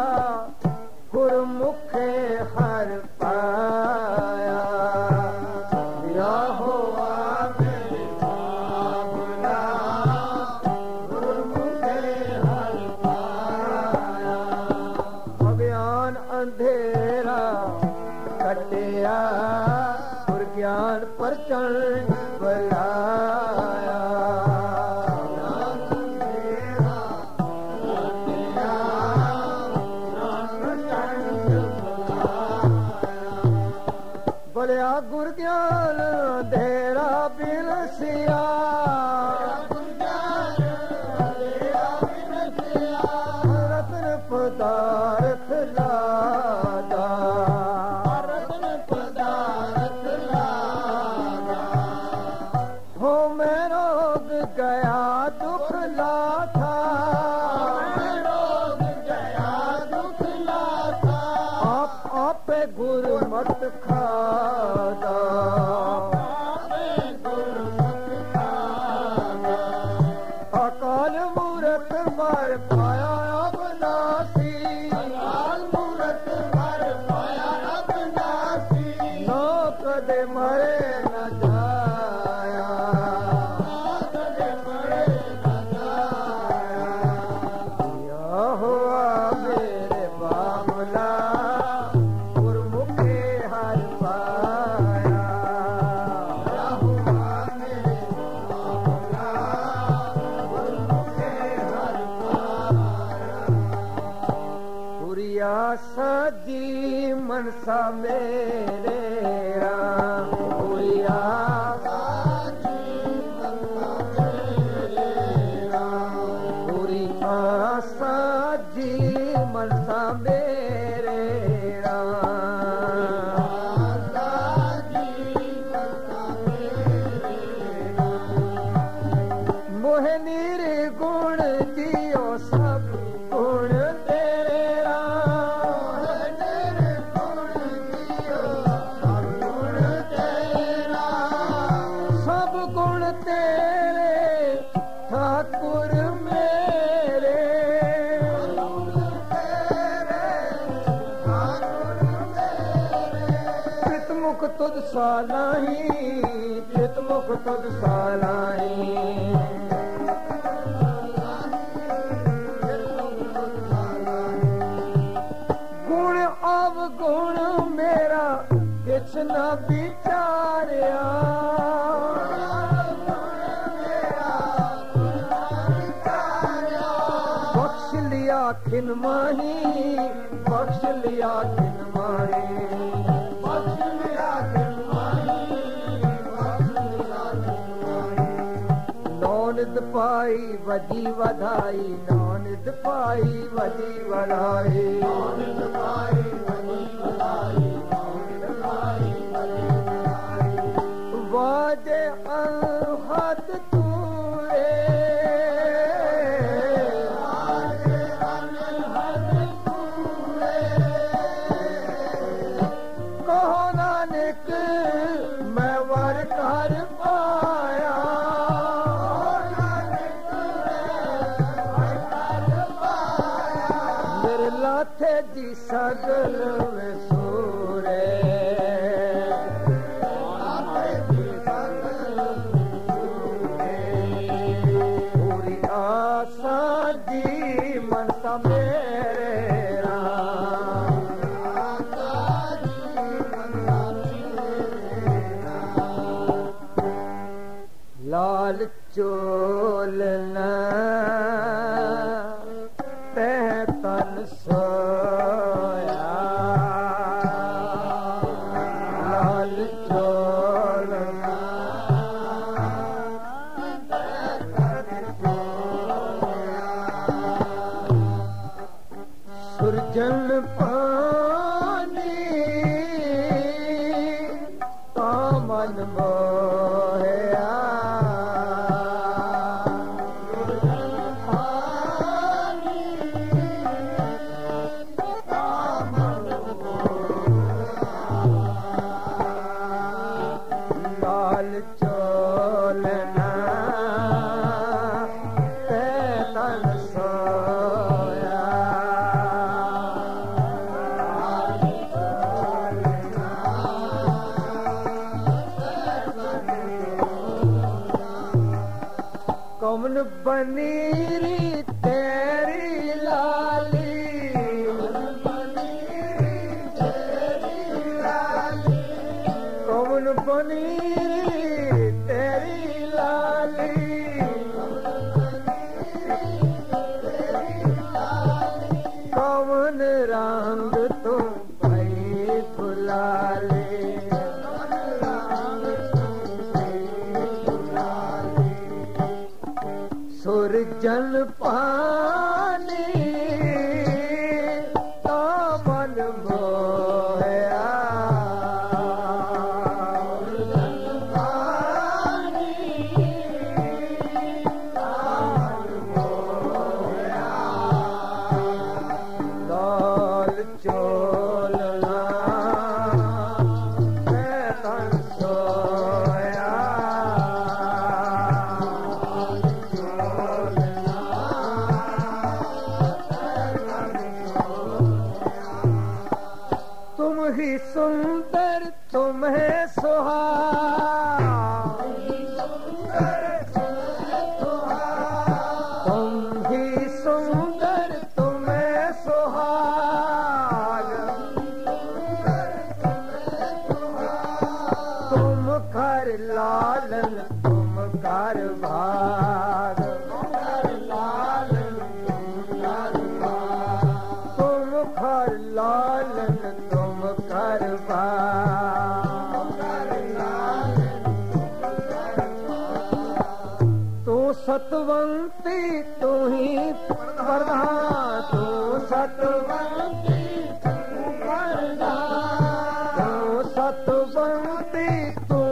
गुरमुखे हर पाया, या हुआ मेरे बाबुला गुरमुखे हर पाया, अज्ञान साजी मनसा मेरे राम पूरी आशा पूरी आशा जी मनसा मेरे मोहे निर्गुण दियो सब गुण तेरे सब गुण तेरे ठाकुर मेरे चितमुख तुझ सा नहीं चितमुख तुझ सा नहीं गुण अवगुण मेरा किछ न विचारिया बख्श लिया खिन माही बख्श लिया खिन माही नौनिद पाई वजी वधाई नौनिद पाई वजी वधाई वाजे अनहद तूरे कहो नानक मैं वर कर पाया मेरे लाथे जी सगल में सूरे पूरी आशा जी मनसा मेरे लाल चोलना तह तन सोया लाल चोलना सुरजन पानी कामन मोया लाल चोलना तन सोया कौन बनीरी तेरी लाली कौन बनीरी तेरी लाली कौन रंग तुम भाई फुलाले सुरजन पानी कामन मोया लाल चोलना तन सोया तुम ही सुंदर तुम है सुहाग तुम ही सुंदर तुम है सुहाग तुम कर लालन तुम कर भाग तुम कर लाल सतवंती तू ही प्रधान, तू सतवंती तू प्रधान, तू सतवंती तू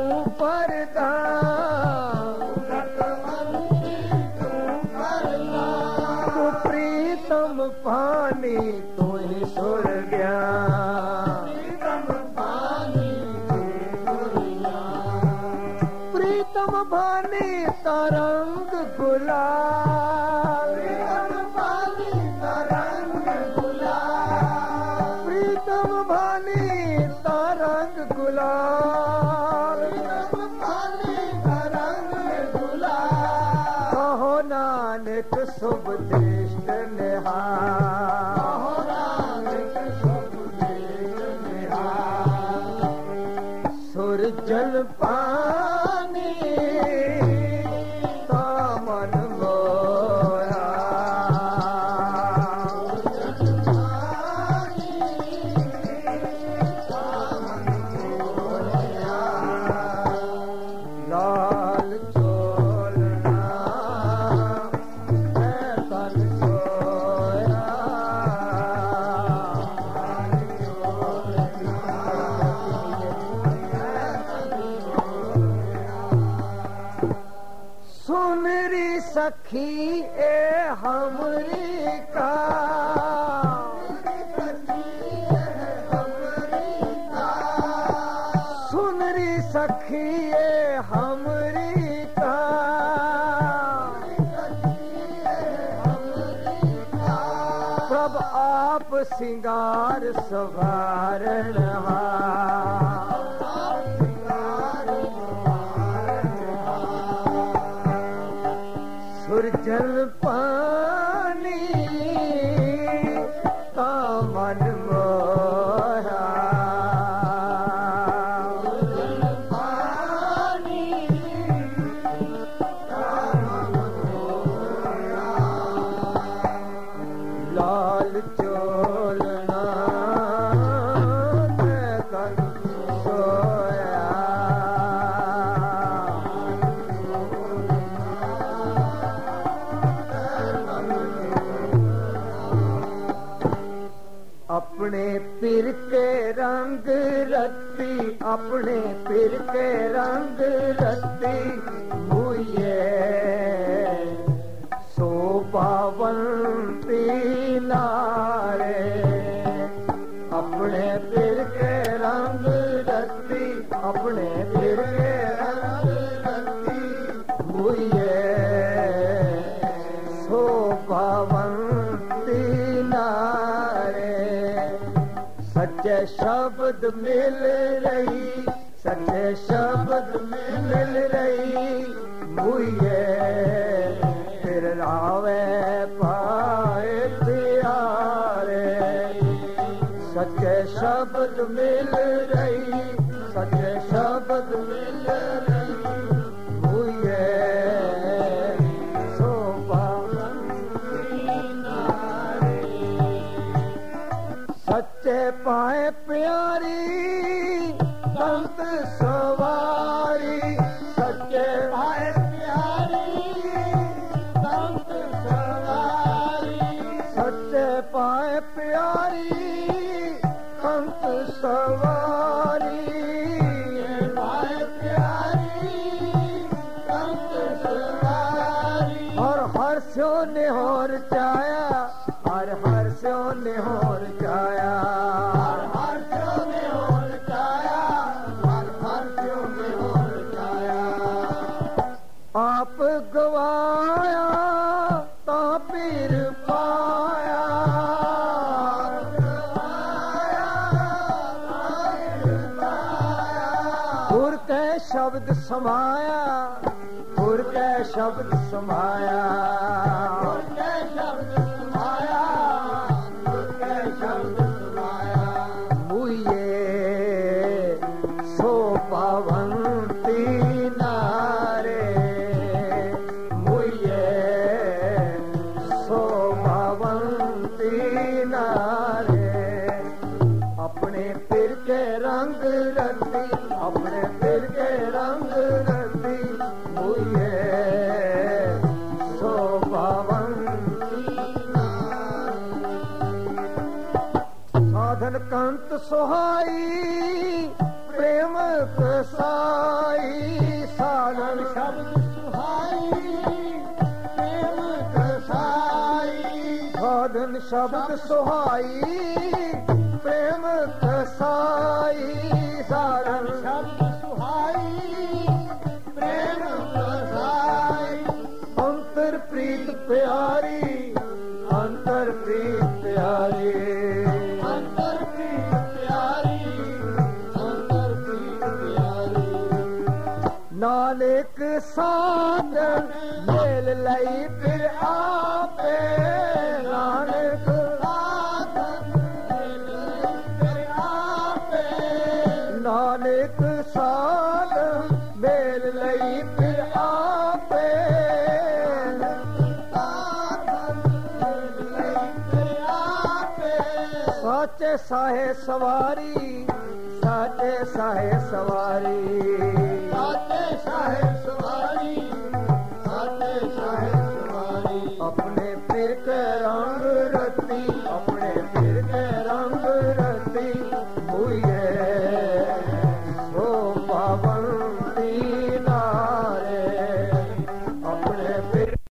प्रधान, सतवंती तू प्रधान, तू प्रीतम पानी तू ही सुर ज्ञान, प्रीतम पानी तू सुर ज्ञान, प्रीतम पानी तरंग गुलाल, प्रीतम पानी तरंग गुलाल, प्रीतम पानी तरंग गुलाल, प्रीतम पानी तरंग गुलाल, कहो नानक शुभ दृष्ट निहाल, कहो नानक शुभ दृष्ट निहाल, सुर जल पानी मन मोरा, लाल चोलना मैं तन सोया, सुनरी सखी ए हमरी का, सुनरी सखी ए हमरी का, प्रभ आप सिंगार सवारण सुरजल पानी का मन मोरा, सुरजल पानी का मन मोरा, लाल चोलना मैं कल सोया, अपने पिर के रंग रत्ती, अपने पिर के रंग रत्ती हुए शोभावंती नारे, अपने पिर के रंग रत्ती, अपने पिर के रंग रत्ती हुए शोभावंती नारे, सच्चे शब्द मिल रही, सच्चे शब्द मिल रही मुझे, फिर रावे पाए प्यारे, सच्चे शब्द मिल रही, सच्चे शब्द मिल रही मुझे, सच्चे पाए प्यारी संत सवारी, सच्चे पाए प्यारी संत सवारी, सच्चे पाए प्यारी संत सवारी, पाए प्यारी संत सवारी, और हर्षों ने और चाया, हर हर्षों ने और चाया, हर हर्षों ने और चाया, हर हर्षों ने और चाया, आप गवाया ता पीर पाया, गुर के शब्द समाया, गुर के शब्द समाया, गुर के शब्द समाया, गुर के शब्द समाया, मुझे शोभावंती नारे, मुझे शोभावंती नारे, अपने पिर के रंग रत्ती, अपने पिर के रंग रत्ती मुझे ਸੁਹਾਈ ਪ੍ਰੇਮ ਕਸਾਈ ਸਾਧਨ ਸ਼ਬਦ ਸੁਹਾਈ ਪ੍ਰੇਮ ਕਸਾਈ ਸਾਧਨ ਸ਼ਬਦ ਸੁਹਾਈ ਪ੍ਰੇਮ ਕਸਾਈ ਸਾਧਨ ਸ਼ਬਦ ਸੁਹਾਈ ਪ੍ਰੇਮ ਕਸਾਈ ਅੰਤਰ ਪ੍ਰੀਤ ਪਿਆਰੀ ਅੰਤਰ ਪ੍ਰੀਤ ਪਿਆਰੀ ਅੰਤਰ ਪ੍ਰੀਤ ਪਿਆਰੀ ਅੰਤਰ ਪ੍ਰੀਤ ਪਿਆਰੀ ਨਾਨਕ ਸਾਧਨ ਮੇਲ ਲਈ ਫਿਰ ਆਪੇ ਨਾਨਕ ਸਾਧਨ ਮੇਲ ਲਈ ਫਿਰ ਆਪੇ ਨਾਨਕ ਸਾਧਨ ਮੇਲ ਲਈ ਫਿਰ ਆਪੇ ਸਾਚੇ ਸਾਹੇ ਸਵਾਰੀ ਸਾਚੇ ਸਾਹੇ ਸਵਾਰੀ ਸਾਚੇ ਸਾਹੇ ਸਵਾਰੀ ਸਾਚੇ ਸਾਹੇ ਸਵਾਰੀ ਆਪਣੇ ਫਿਰ ਕੇ ਰੰਗ ਰਤੀ